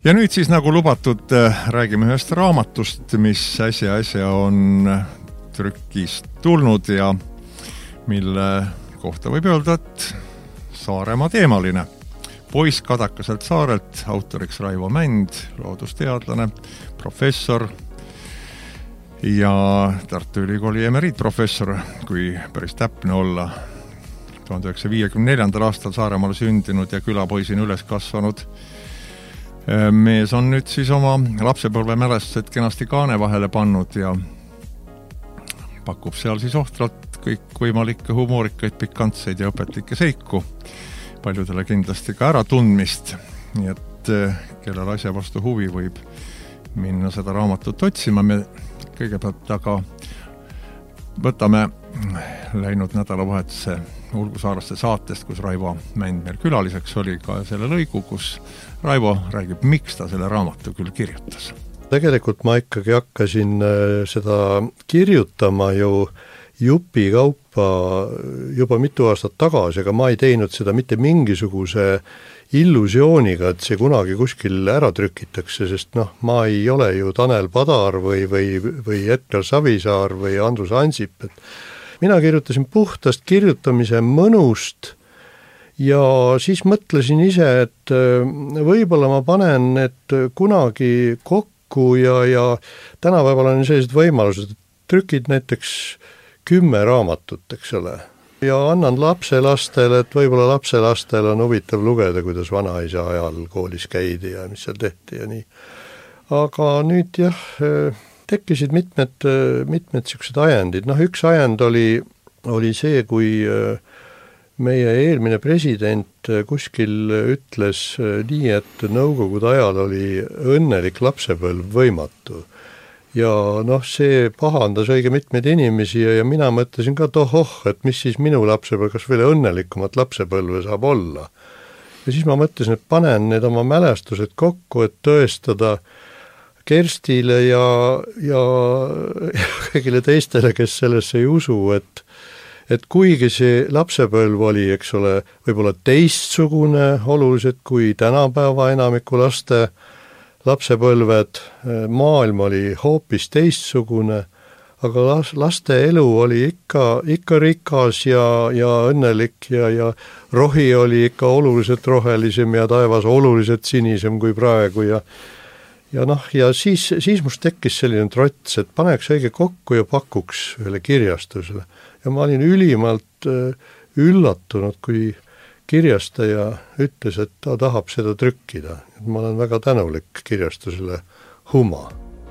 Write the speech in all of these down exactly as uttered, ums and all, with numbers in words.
Ja nüüd siis nagu lubatud räägime ühest raamatust, mis äsja äsja on trükist tulnud ja mille kohta võib öelda, et Saaremaa teemaline. Poiss Kadakaselt saarelt, autoriks Raivo Mänd, loodusteadlane, professor ja Tartu Ülikooli emeriitprofessor, kui päris täpne olla. tuhande üheksasaja viiekümne neljandal aastal Saaremaale sündinud ja külapoisina üles kasvanud mees on nüüd siis oma lapsepõlve mälestused kenasti kaane vahele pannud ja pakub seal siis ohtralt kõik võimalikke humoorikaid, pikantseid ja õpetlikke seiku. Paljudele kindlasti ka ära tundmist, nii et kellel asja vastu huvi võib minna seda raamatut otsima. Me kõigepealt aga võtame läinud nädalavahetuse Ulgusaaraste saatest, kus Raivo Mänd meil külaliseks oli ka selle lõigu, kus Raivo räägib, miks ta selle raamatu küll kirjutas. Tegelikult ma ikkagi hakkasin seda kirjutama ju jupi kaupa juba mitu aastat tagasi, aga ma ei teinud seda mitte mingisuguse illusiooniga, et see kunagi kuskil ära trükitakse, sest noh, ma ei ole ju Tanel Padar või, või, või Edgar Savisaar või Andrus Ansip, et mina kirjutasin puhtast kirjutamise mõnust ja siis mõtlesin ise, et võib-olla ma panen need kunagi kokku ja, ja tänapäeval on sellised võimalused, et trükid näiteks kümme raamatut, eks ole, ja annan lapselastele, et võib-olla lapselastel on huvitav lugeda, kuidas vanaisa ajal koolis käidi ja mis seal tehti ja nii. Aga nüüd jah, tekkisid mitmed, mitmed siuksed ajendid. Noh, üks ajend oli, oli see, kui meie eelmine president kuskil ütles nii, et nõukogude ajal oli õnnelik lapsepõlv võimatu. Ja noh, see pahandas õige mitmeid inimesi ja, ja mina mõtlesin ka, et ohoh, et mis siis minu lapsepõlv, kas veel õnnelikumat lapsepõlve saab olla. Ja siis ma mõtlesin, et panen need oma mälestused kokku, et tõestada Kerstile ja, ja, ja kõigile teistele, kes sellesse ei usu, et, et kuigi see lapsepõlv oli, eks ole, võib-olla teistsugune oluliselt kui tänapäeva enamiku laste lapsepõlved, maailm oli hoopis teistsugune, aga laste elu oli ikka, ikka rikas ja, ja õnnelik ja, ja rohi oli ikka oluliselt rohelisem ja taevas oluliselt sinisem kui praegu ja Ja noh, ja siis, siis must tekkis selline trots, et paneks õige kokku ja pakuks ühele kirjastusele. Ja ma olin ülimalt üllatunud, kui kirjastaja ütles, et ta tahab seda trükkida. Ma olen väga tänulik kirjastusele Huma.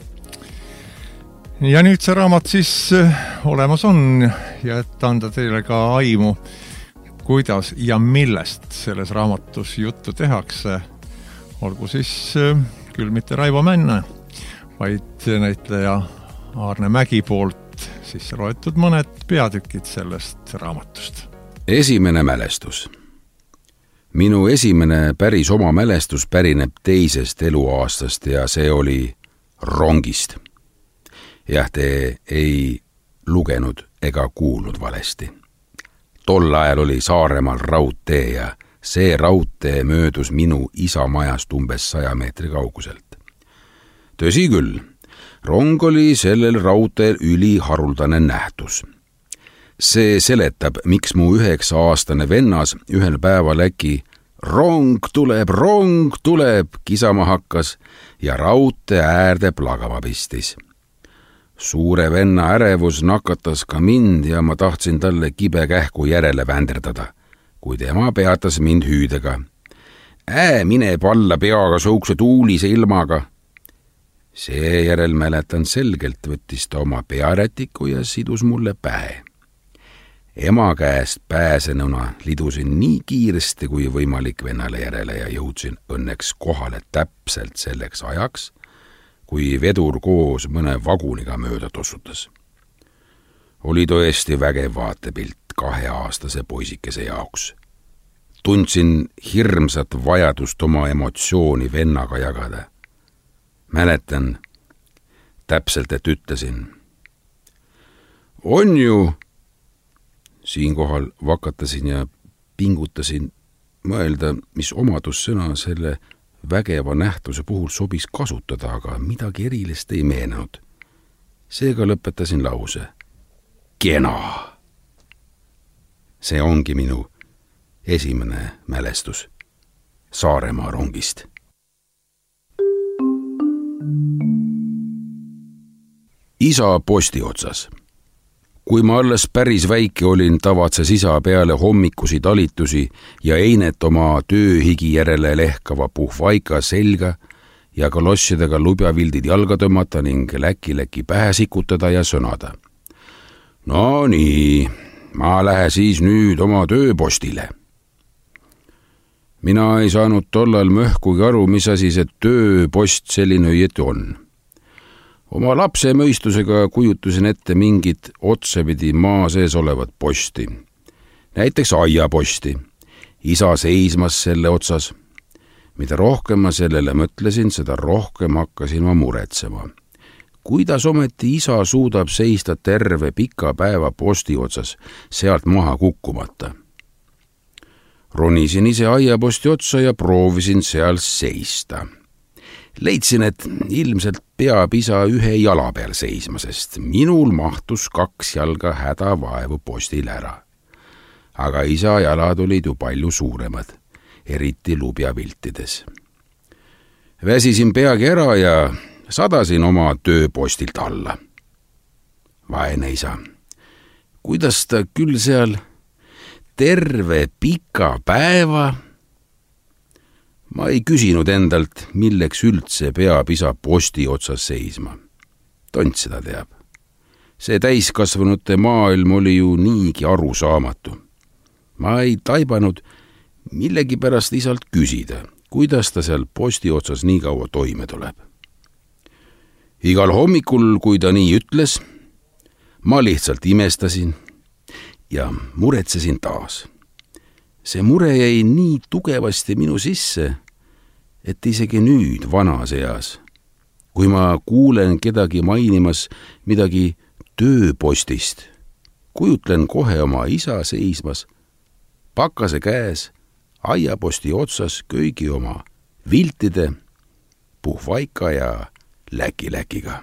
Ja nüüd see raamat siis olemas on ja et anda teile ka aimu, kuidas ja millest selles raamatus juttu tehakse, olgu siis küll mitte Raivo Männe, vaid näitleja Aarne Mägi poolt sisse loetud mõned peatükid sellest raamatust. Esimene mälestus. Minu esimene päris oma mälestus pärineb teisest eluaastast ja see oli rongist. Jah, te ei lugenud ega kuulnud valesti. Tol ajal oli Saaremaal raudtee ja see raudtee möödus minu isa majast umbes saja meetri kauguselt. Tõsi küll, rong oli sellel raudteel üliharuldane nähtus. See seletab, miks mu üheksa aastane vennas ühel päeval äkki rong tuleb, rong tuleb kisama hakkas ja raudtee äärde plagama pistis. Suure venna ärevus nakatas ka mind ja ma tahtsin talle kibe kähku järele vänderdada, kui tema peatas mind hüüdega. Ää, mine palla peaga soukse tuulise ilmaga. Seejärel mäletan selgelt, võttis ta oma pearätiku ja sidus mulle pähe. Ema käest pääsenuna lidusin nii kiiresti kui võimalik vennale järele ja jõudsin õnneks kohale täpselt selleks ajaks, kui vedur koos mõne vaguniga mööda tossutas. Oli tõesti vägev vaatepilt kaheaastase poisikese jaoks. Tundsin hirmsat vajadust oma emotsiooni vennaga jagada. Mäletan täpselt, et ütlesin. On ju, siinkohal vakatasin ja pingutasin mõelda, mis omadussõna selle vägeva nähtuse puhul sobis kasutada, aga midagi erilist ei meenenud. Seega lõpetasin lause. Kena! See ongi minu esimene mälestus Saaremaa rongist. Isa posti otsas. Kui ma alles päris väike olin, tavatses isa peale hommikusi talitusi ja einet oma tööhigi järele lehkava puhvaika selga ja kalossidega lubjavildid jalga tõmmata ning läki-läki pähe sikutada ja sõnada. No nii, ma lähe siis nüüd oma tööpostile. Mina ei saanud tollal möhkugi aru, mis asi see tööpost selline õieti on. Oma lapse mõistusega kujutasin ette mingit otsapidi maa sees olevat posti. Näiteks aiaposti. Isa seismas selle otsas. Mida rohkem ma sellele mõtlesin, seda rohkem hakkasin ma muretsema. Kuidas ometi isa suudab seista terve pika päeva posti otsas, sealt maha kukkumata? Ronisin ise aiaposti otsa ja proovisin seal seista. Leidsin, et ilmselt peab isa ühe jala peal seisma, sest minul mahtus kaks jalga hädavaevu postil ära. Aga isa jalad olid ju palju suuremad, eriti lubjaviltides. Väsisin peagi ära ja sadasin oma tööpostilt alla. Vaene isa, kuidas ta küll seal terve pika päeva? Ma ei küsinud endalt, milleks üldse peab isa posti otsas seisma. Tont seda teab. See täiskasvanute maailm oli ju niigi arusaamatu. Ma ei taibanud millegi pärast isalt küsida, kuidas ta seal posti otsas nii kaua toime tuleb. Igal hommikul, kui ta nii ütles, ma lihtsalt imestasin ja muretsesin taas. See mure jäi nii tugevasti minu sisse, et isegi nüüd vanas eas, kui ma kuulen kedagi mainimas midagi tööpostist, kujutlen kohe oma isa seismas, pakase käes, aiaposti otsas köögi oma viltide, puhvaika ja läki-läkiga.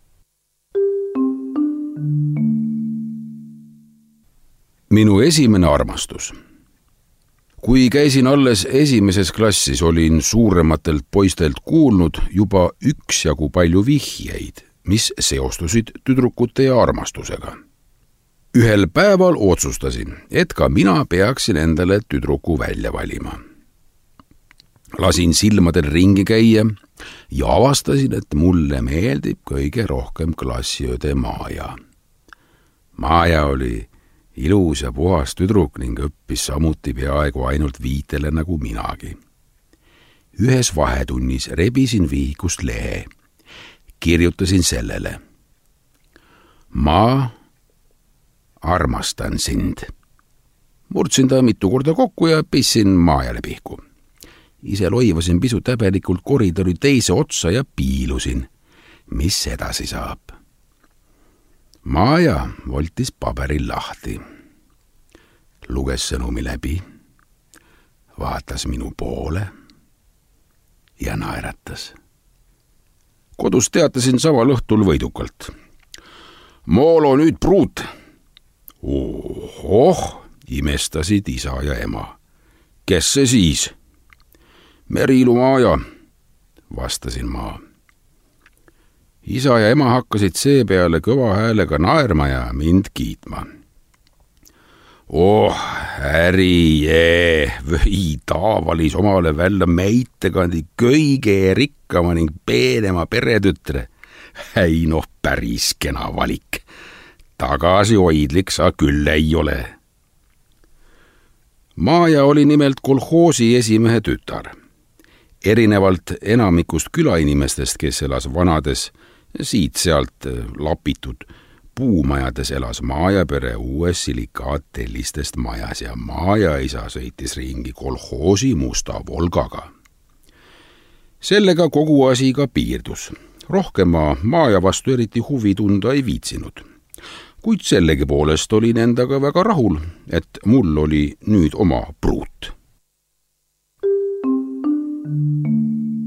Minu esimene armastus. Kui käisin alles esimeses klassis, olin suurematelt poistelt kuulnud juba üksjagu palju vihjeid, mis seostusid tüdrukute ja armastusega. Ühel päeval otsustasin, et ka mina peaksin endale tüdruku välja valima. Lasin silmadel ringi käia ja avastasin, et mulle meeldib kõige rohkem klassiõde Maaja. Maaja oli ilus ja puhas tüdruk ning õppis samuti peaaegu ainult viitele nagu minagi. Ühes vahetunnis rebisin vihikust lehe. Kirjutasin sellele. Ma armastan sind. Murdsin ta mitu korda kokku ja pissin Maajale pihku. Ise loivasin pisut häbelikult koridori teise otsa ja piilusin. Mis edasi saab? Maaja voltis paberil lahti. Luges sõnumi läbi, vaatas minu poole ja naeratas. Kodus teatasin samal õhtul võidukalt. Moolo nüüd pruut. Ohoh, imestasid isa ja ema. Kes see siis? Merilu Maaja, vastasin ma. Isa ja ema hakkasid seepeale kõva häälega naerma ja mind kiitma. Oh, äri jee, või taavalis omale välja meitekandi kõige rikkama ning peenema peretütre. Ei noh, päris kena valik. Tagasihoidlik sa küll ei ole. Maaja oli nimelt kolhoosi esimehe tütar. Erinevalt enamikust külainimestest, kes elas vanades, siit-sealt lapitud puumajades, elas Maaja pere uues silikaatellistest majas ja Maaja isa sõitis ringi kolhoosi musta Volgaga. Sellega kogu asi ka piirdus. Rohkem ma Maaja vastu eriti huvi tunda ei viitsinud. Kuid sellegi poolest olin endaga väga rahul, et mul oli nüüd oma pruut.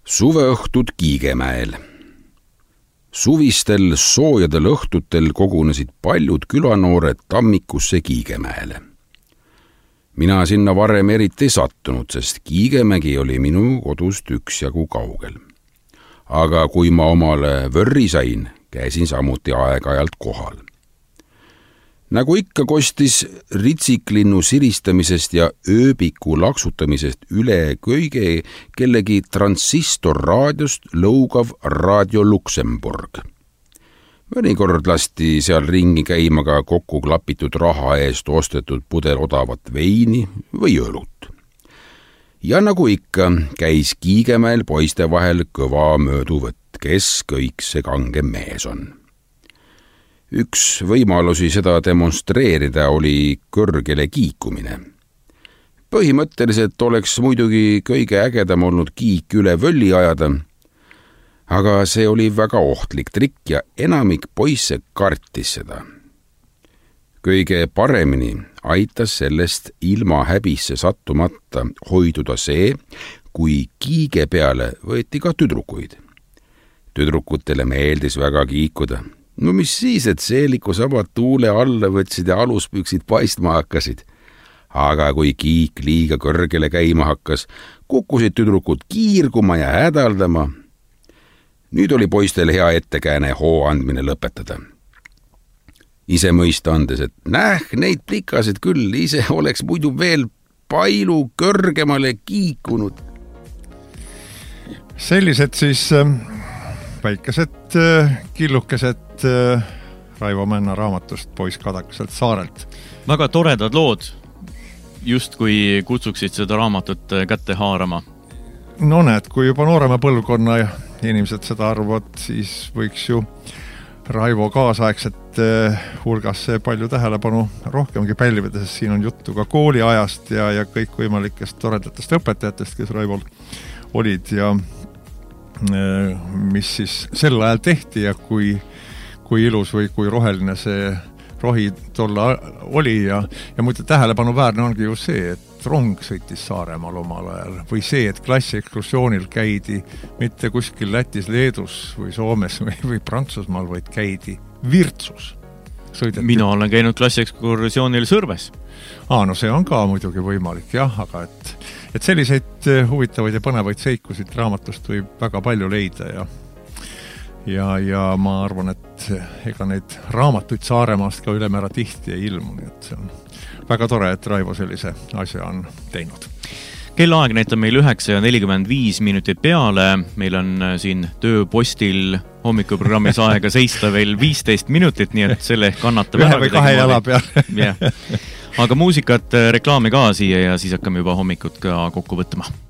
Suveõhtud Kiigemäel. Suvistel soojadel õhtutel kogunesid paljud külanoored tammikusse Kiigemäele. Mina sinna varem eriti sattunud, sest Kiigemägi oli minu kodust üksjagu kaugel. Aga kui ma omale vörri sain, käisin samuti aeg-ajalt kohal. Nagu ikka kostis ritsiklinnu siristamisest ja ööbiku laksutamisest üle köige kellegi transistorraadiost lõugav Radio Luksemburg. Mõnikord lasti seal ringi käima ka kokku klapitud raha eest ostetud pudel odavat veini või õlut. Ja nagu ikka käis Kiigemäel poiste vahel kõva mööduvõtt, kes kõik see kange mees on. Üks võimalusi seda demonstreerida oli kõrgele kiikumine. Põhimõtteliselt oleks muidugi kõige ägedam olnud kiik üle völli ajada, aga see oli väga ohtlik trikk ja enamik poisse kartis seda. Kõige paremini aitas sellest ilma häbisse sattumata hoiduda see, kui kiige peale võeti ka tüdrukuid. Tüdrukutele meeldis väga kiikuda. No mis siis, et seeliku sabad tuule alla võtsid ja aluspüksid paistma hakkasid. Aga kui kiik liiga kõrgele käima hakkas, kukkusid tüdrukud kiirguma ja hädaldama. Nüüd oli poistel hea ettekääne hoo andmine lõpetada. Ise mõista andes, et näh, neid plikasid küll, ise oleks muidu veel pailu kõrgemale kiikunud. Sellised siis väikesed killukesed Raivo Männa raamatust Poiss Kadakaselt saarelt. Väga toredad lood, just kui kutsuksid seda raamatut kätte haarama. No näed, kui juba noorema põlvkonna inimesed seda arvavad, siis võiks ju Raivo kaasaegset hulgas see palju tähelepanu rohkemgi pälvida, sest siin on juttu ka kooliajast ja, ja kõik võimalikest toredatest õpetajatest, kes Raivol olid ja mis siis sel ajal tehti ja kui, kui ilus või kui roheline see rohi tolla oli ja, ja muide tähelepanuväärne ongi ju see, et rong sõitis Saaremaal omal ajal või see, et klassiekskursioonil käidi mitte kuskil Lätis, Leedus või Soomes või, või Prantsusmaal, vaid käidi Virtsus. Sõideti. Mina olen käinud klassiekskursioonil Sõrves. Aa, no see on ka muidugi võimalik, jah, aga et, et selliseid huvitavaid ja põnevaid seikusid raamatust võib väga palju leida ja Ja, ja ma arvan, et ega neid raamatuid Saaremaast ka ülemäära tihti ei ilmu, nii et see on väga tore, et Raivo sellise asja on teinud. Kellaaeg näitab meil üheksa ja nelikümmend viis minutit peale. Meil on siin tööpostil hommikuprogrammis aega seista veel viisteist minutit, nii et selle ehk kannatab ühe või kahe jala peal. Yeah. Aga muusikat, reklaami ka siia ja siis hakkame juba hommikut ka kokku võtma.